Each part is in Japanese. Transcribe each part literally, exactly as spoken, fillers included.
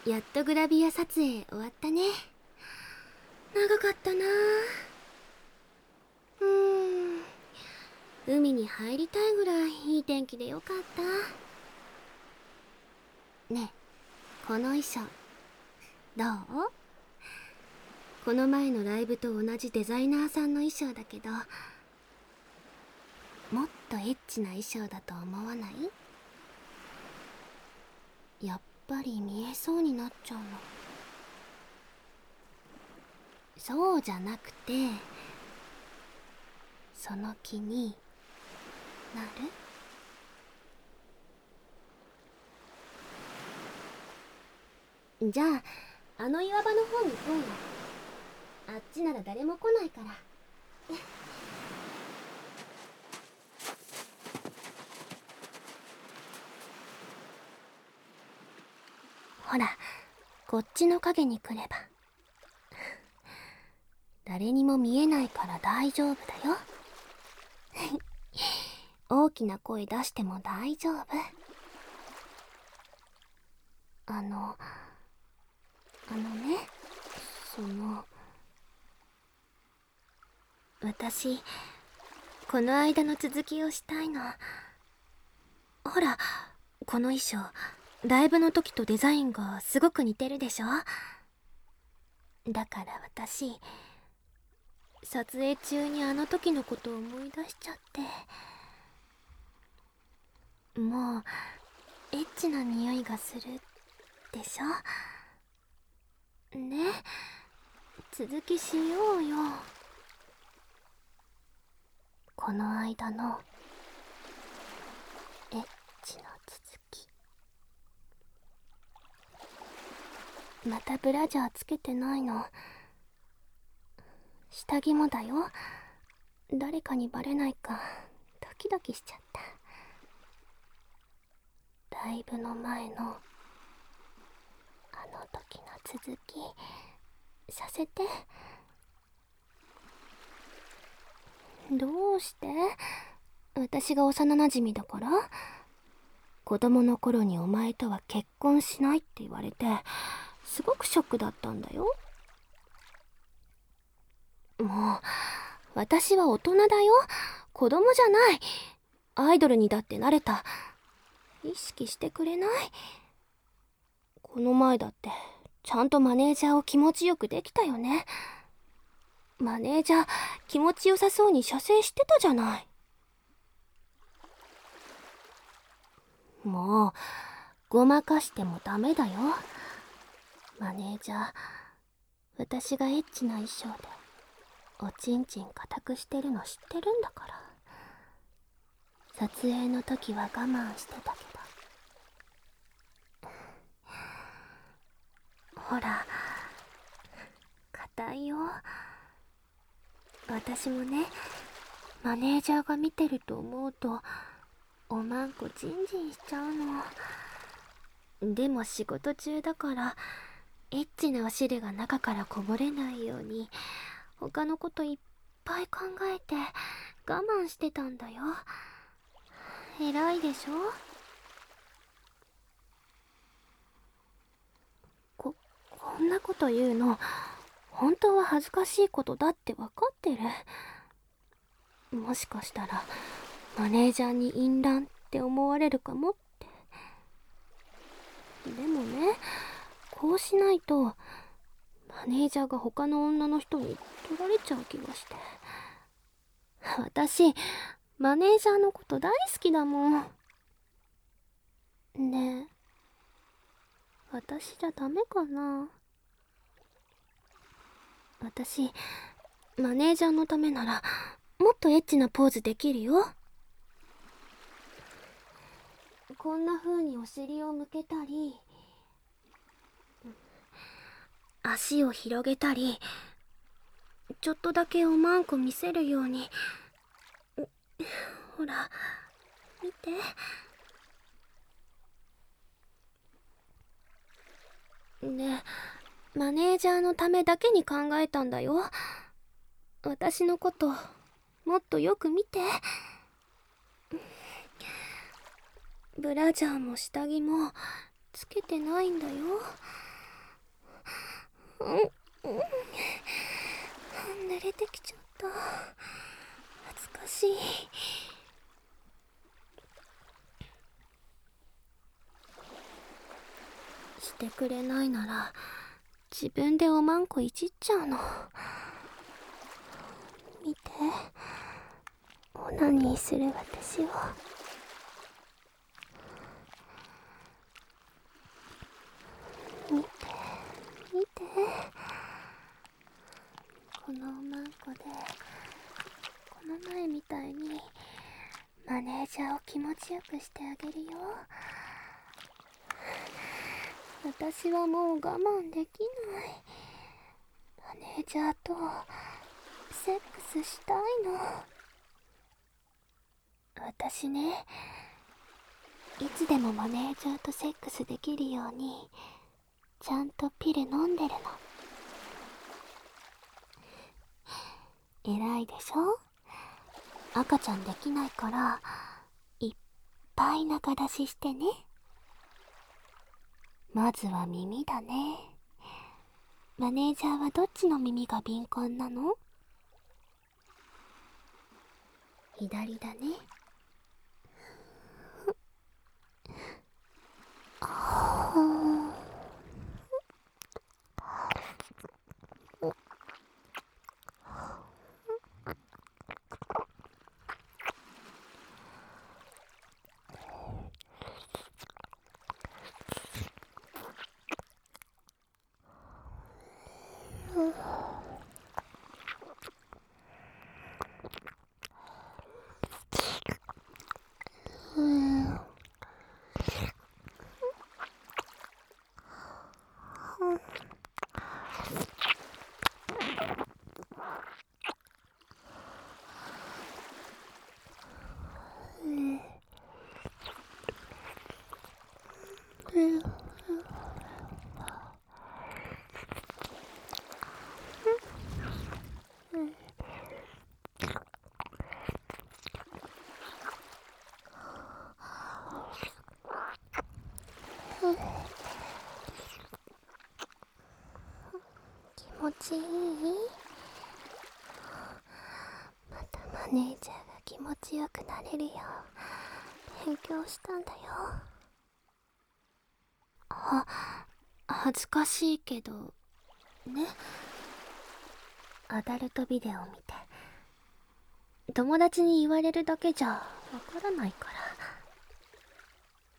やっとグラビア撮影終わったね。長かったな。うーん、海に入りたいぐらいいい天気でよかった。ねえ、この衣装どう？この前のライブと同じデザイナーさんの衣装だけど、もっとエッチな衣装だと思わない？やっぱり見えそうになっちゃうの。そうじゃなくて、その気になる？じゃあ、あの岩場の方に行こうよ。あっちなら誰も来ないから。ほら、こっちの影に来れば。誰にも見えないから大丈夫だよ。大きな声出しても大丈夫。あの、あのね、その、私、この間の続きをしたいの。ほら、この衣装、ライブの時とデザインがすごく似てるでしょ？だから私、撮影中にあの時のことを思い出しちゃって、もう、エッチな匂いがするでしょ？ね、続きしようよ。この間のエッチな続き。またブラジャーつけてないの。下着もだよ。誰かにバレないかドキドキしちゃった。ライブの前のあの時の続きさせて。どうして？私が幼なじみだから？子供の頃にお前とは結婚しないって言われてすごくショックだったんだよ。もう私は大人だよ。子供じゃない。アイドルにだってなれた。意識してくれない？この前だってちゃんとマネージャーを気持ちよくできたよね。マネージャー気持ちよさそうに射精してたじゃない。もうごまかしてもダメだよ。マネージャー、私がエッチな衣装でおちんちん固くしてるの知ってるんだから。撮影の時は我慢してたけど、ほら硬いよ。私もね、マネージャーが見てると思うとおまんこジンジンしちゃうの。でも仕事中だからエッチなお汁が中からこぼれないように他のこといっぱい考えて我慢してたんだよ。偉いでしょ？こ、こんなこと言うの本当は恥ずかしいことだって分かってる。もしかしたらマネージャーに淫乱って思われるかもって。でもね、こうしないとマネージャーが他の女の人に取られちゃう気がして。私マネージャーのこと大好きだもん。ねえ、私じゃダメかな？私マネージャーのためならもっとエッチなポーズできるよ。こんな風にお尻を向けたり、足を広げたり、ちょっとだけおまんこ見せるように。ほら見て。ねえ、マネージャーのためだけに考えたんだよ。私のこともっとよく見て。ブラジャーも下着もつけてないんだよ。 うんうん濡れてきちゃった。恥ずかしい。してくれないなら自分でおまんこいじっちゃうの。見て、オナニーする私を。見て見て、このおまんこでこの前みたいにマネージャーを気持ちよくしてあげるよ。私はもう我慢できない。マネージャーとセックスしたいの。私ね、いつでもマネージャーとセックスできるようにちゃんとピル飲んでるの。偉いでしょ。赤ちゃんできないからいっぱい中出ししてね。まずは耳だね。マネージャーはどっちの耳が敏感なの？左だね。気持ちいい？またマネージャーが気持ちよくなれるよう勉強したんだよ。は、恥ずかしいけどね。アダルトビデオ見て友達に言われるだけじゃわからないから。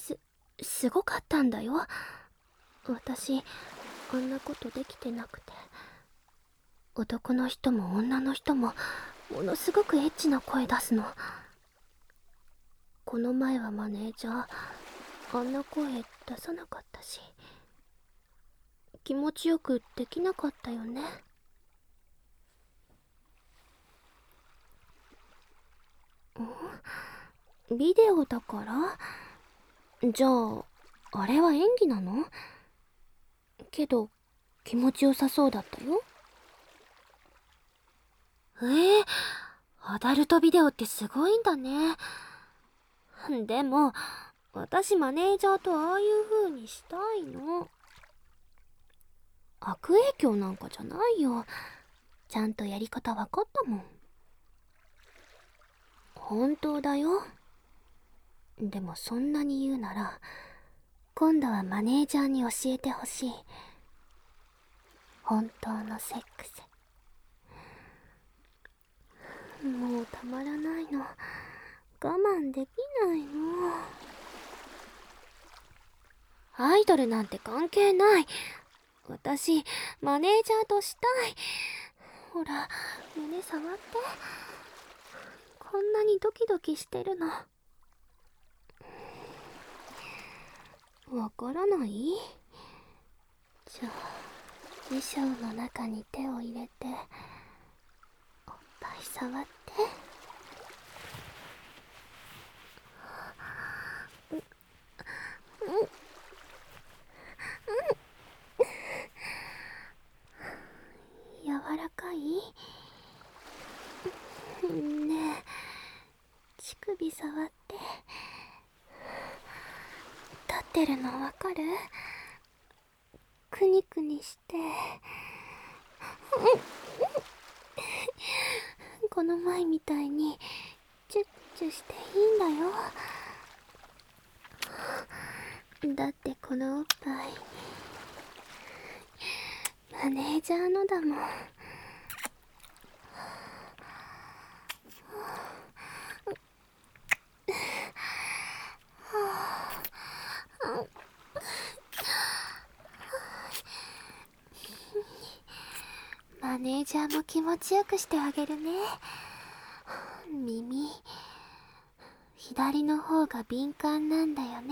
す、すごかったんだよ。私、あんなことできてなくて。男の人も女の人もものすごくエッチな声出すの。この前はマネージャー、あんな声出さなかったし、気持ちよくできなかったよね。ん？ビデオだから？じゃあ、あれは演技なの？けど、気持ちよさそうだったよ。えー、アダルトビデオってすごいんだね。でも、私マネージャーとああいう風にしたいの。悪影響なんかじゃないよ。ちゃんとやり方わかったもん。本当だよ。でもそんなに言うなら、今度はマネージャーに教えてほしい。本当のセックス。もうたまらないの。我慢できないの。アイドルなんて関係ない。私、マネージャーとしたい。ほら、胸触って。こんなにドキドキしてるの。わからない？じゃあ、衣装の中に手を入れて、おっぱい触って。うん、うん、柔らかい？ねえ、乳首触って。立ってるのわかる？くにくにして。 この前みたいにチュッチュしていいんだよ。だってこのおっぱいマネージャーのだもん。マネージャーも気持ちよくしてあげるね。耳左の方が敏感なんだよね。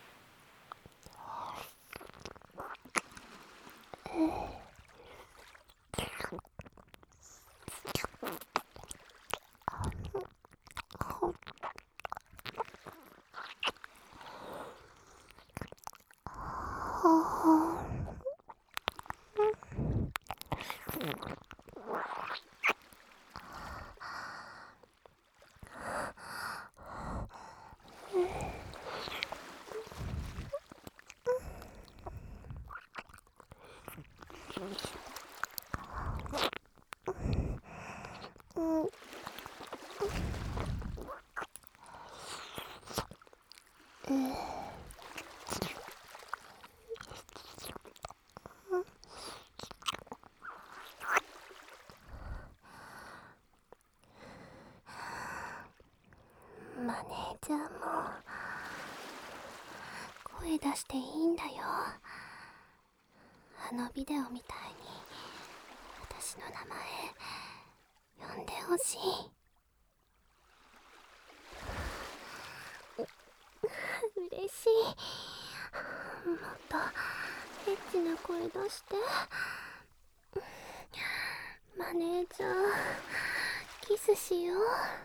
ほほマネージャーも声出していいんだよ。あのビデオみたいに私の名前呼んでほしい。嬉しい。もっとエッチな声出して。マネージャーキスしよう。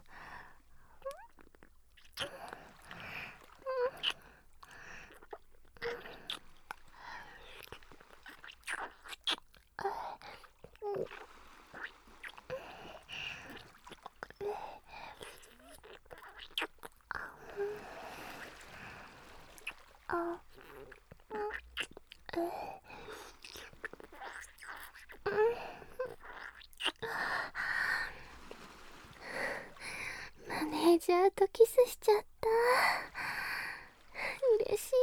マネージャーとキスしちゃった。嬉しい。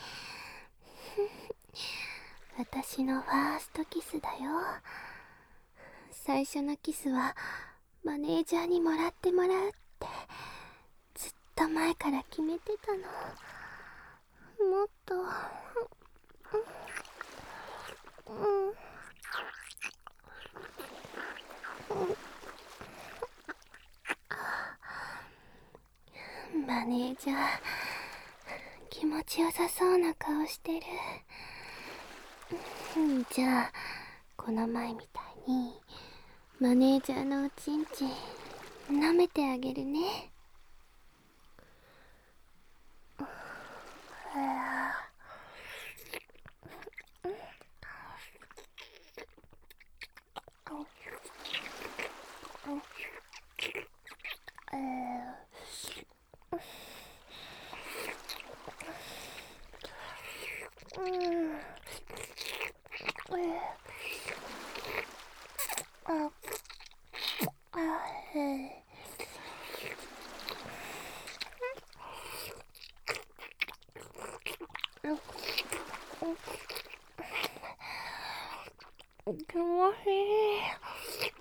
私のファーストキスだよ。最初のキスはマネージャーにもらってもらうってずっと前から決めてたの。もっとうん、うん、マネージャー気持ちよさそうな顔してる。じゃあこの前みたいにマネージャーのおちんちん舐めてあげるね。気持ちいい。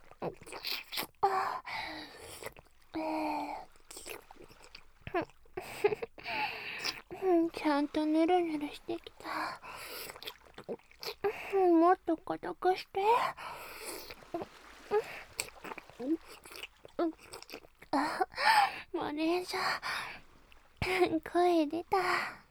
ちゃんとぬるぬるしてきた。もっと硬くして。マネージャー声出た。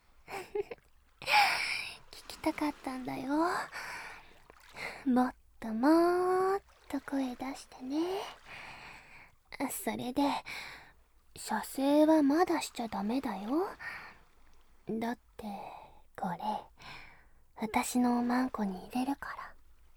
聞きたかったんだよ。もっともーっと声出してね。それで射精はまだしちゃダメだよ。だってこれ私のおまんこに入れるから。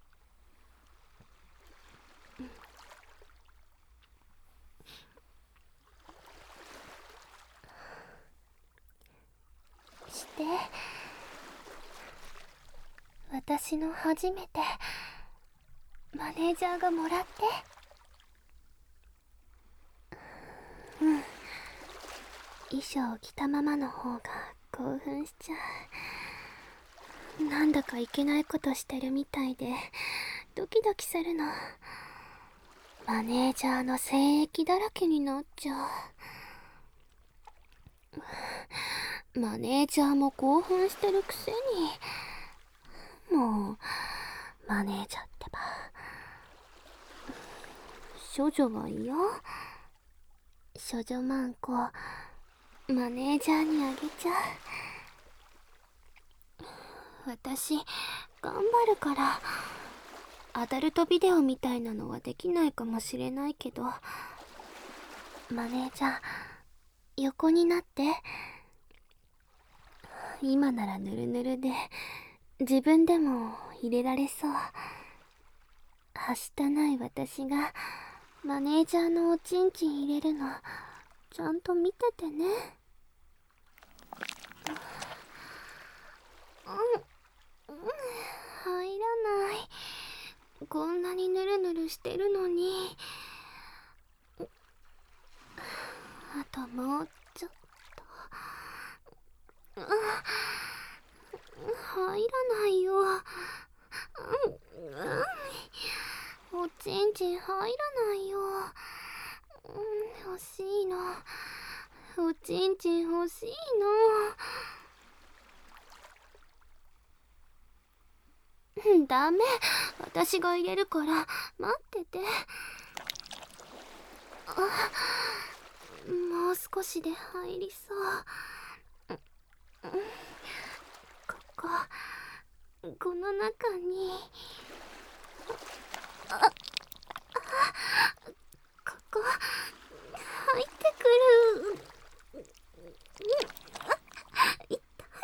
して私の初めてマネージャーがもらって。うん、衣装を着たままの方が興奮しちゃう。なんだかいけないことしてるみたいでドキドキするの。マネージャーの精液だらけになっちゃう。マネージャーも興奮してるくせに。もうマネージャーってば。処女は嫌。処女マンコマネージャーにあげちゃう。私頑張るから。アダルトビデオみたいなのはできないかもしれないけど、マネージャー横になって。今ならヌルヌルで自分でも入れられそう。はしたない私がマネージャーのおちんちん入れるのちゃんと見ててね。うん、うん、入らない。こんなにヌルヌルしてるのに。あともうちょっと。あ、入らないよ。うん、うん、おちんちん入らないよ。うん、欲しいの。おちんちん欲しいの。ダメ、私が入れるから待ってて。あ、もう少しで入りそう。ここ、この中に。あ、あ、ここ入ってくる。痛い。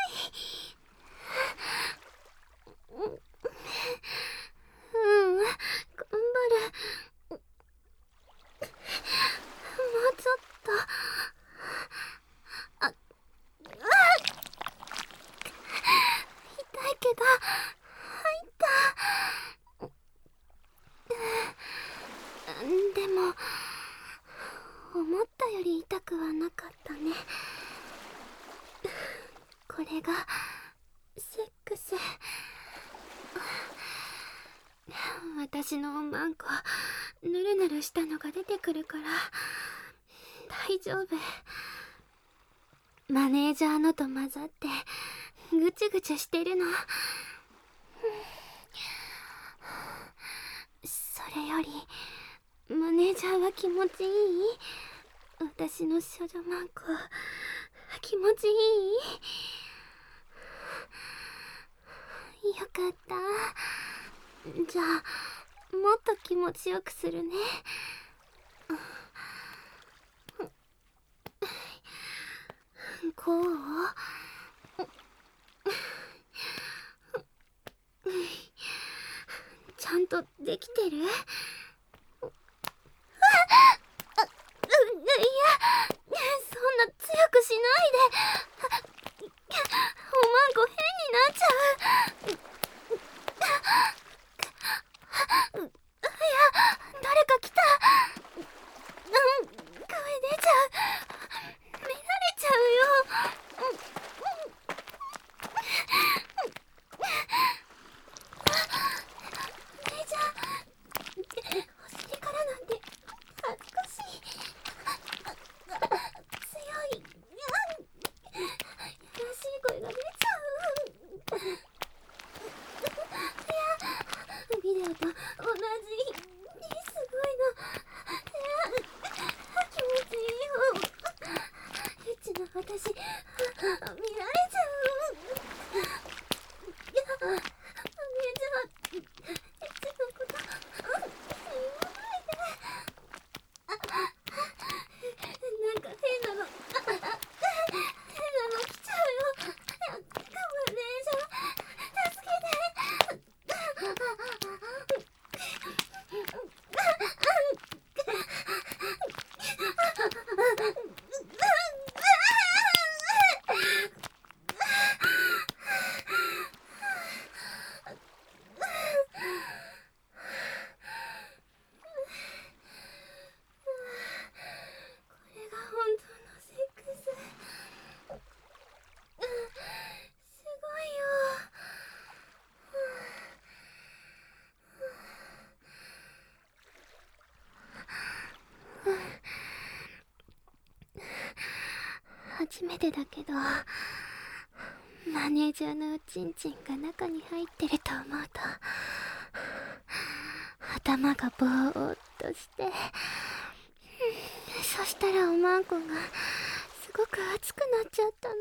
うん、頑張る。もうちょっと。あ、あ、痛いけど入った。でも思ったより痛くはなかったね。これがセックス。私のおまんこぬるぬるしたのが出てくるから大丈夫。マネージャーのと混ざってぐちゅぐちゅしてるの。それよりマネージャーは気持ちいい？私の少女マンコ気持ちいい？よかった。じゃあもっと気持ちよくするね。こう？ちゃんとできてる？いや、そんな強くしないで。おまんこ変になっちゃう。いや、誰か来た。うん、声出ちゃう。見られちゃうよ。マネージャー、 初めてだけど、マネージャーのおちんちんが中に入ってると思うと頭がぼーっとして、そしたらおまんこがすごく熱くなっちゃったの。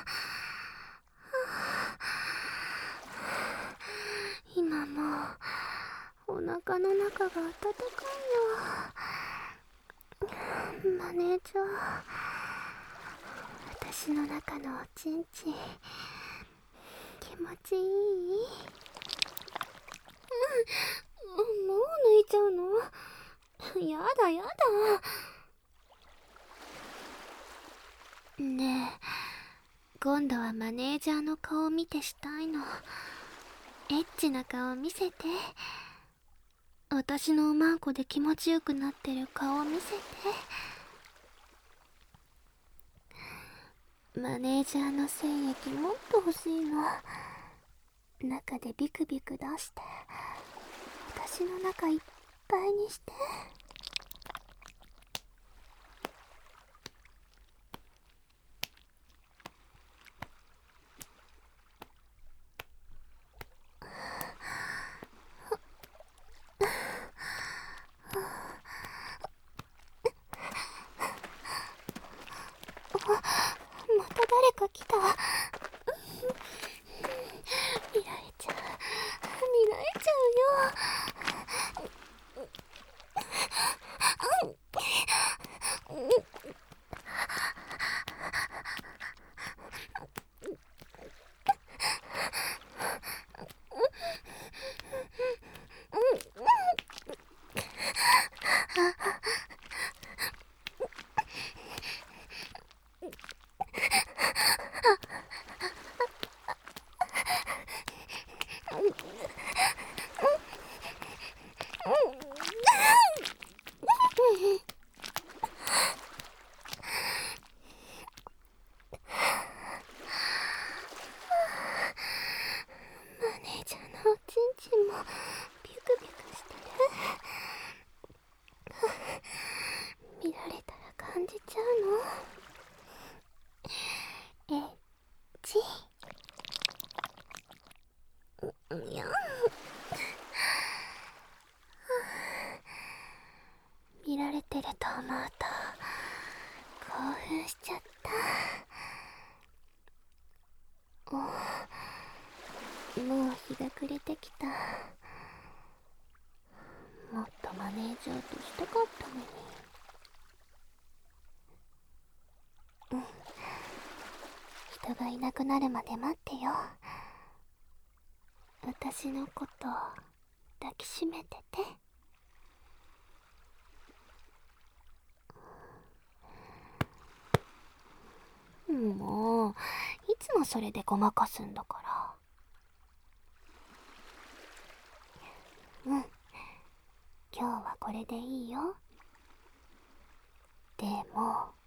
今もうお腹の中が温かいよ。マネージャー、私の中のおちんちん気持ちいい？うん、もう抜いちゃうの？やだやだ。ねえ、今度はマネージャーの顔見てしたいの。エッチな顔見せて。私のおまんこで気持ちよくなってる顔見せて。マネージャーの精液もっと欲しいの。中でビクビク出して私の中いっぱいにして。また誰か来た。見られちゃう、見られちゃうよ。マネージャーのおちんちんもビクビクしてる。見られたら感じちゃうの？エッチ。にゃん。見られてると思うと興奮しちゃった。お、もう日が暮れてきた。もっとマネージャーとしたかったのに。うん、人がいなくなるまで待ってよ。私のこと抱きしめてて。もういつもそれでごまかすんだから。うん、今日はこれでいいよ。でも